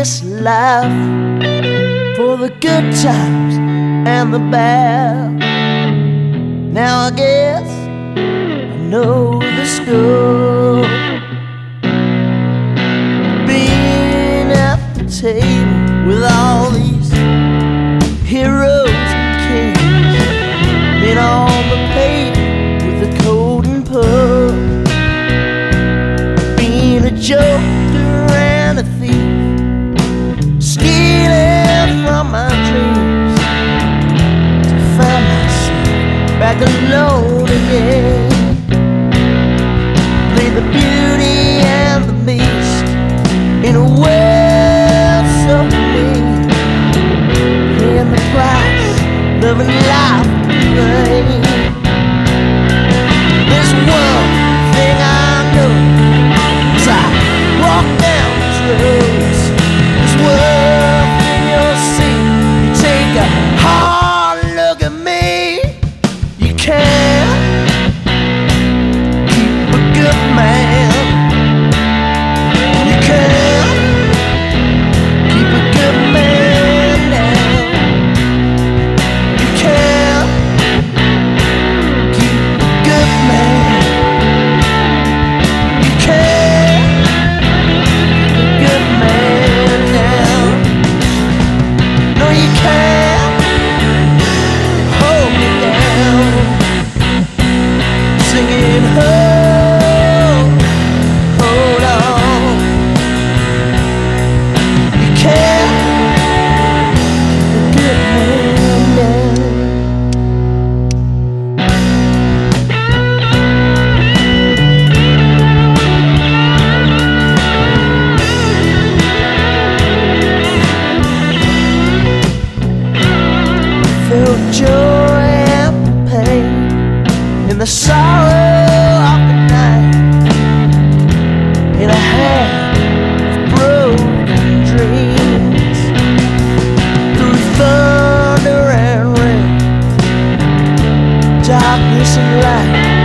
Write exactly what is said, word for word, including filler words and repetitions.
this life for the good times and the bad. Now I guess I know the score. Being at the table with all these heroes and kings, been on the page with the cold and pub, being a joker and a thief, stealing from my dreams to find myself back alone again. Play the beauty and the beast in a world so mean, paying the price, loving life in vain. There's one thing I know as I walk down these roads. There's one thing you'll see. You take a hard look at me, you can't keep a good man. You can't keep a good man down. You can't keep a good man. You can't keep a good man down. No, you can't hold me down. Singing, hold, hold on. You can't keep a good man down. Felt joy and pain in the sorrow of the night, in a hand of broken dreams, through thunder and rain, darkness and light.